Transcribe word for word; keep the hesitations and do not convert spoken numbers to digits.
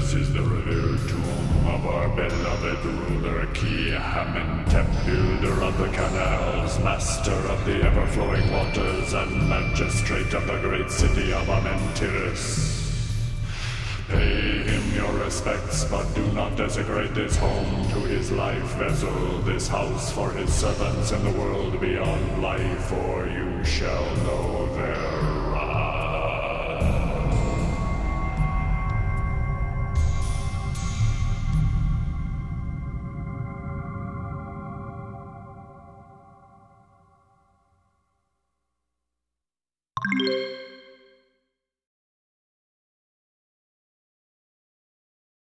This is the revered tomb of our beloved ruler Ki-Amenhotep, builder of the canals, master of the ever-flowing waters, and magistrate of the great city of Amentirus. Pay him your respects, but do not desecrate this home to his life vessel, this house for his servants in the world beyond life, or you shall know their wrath.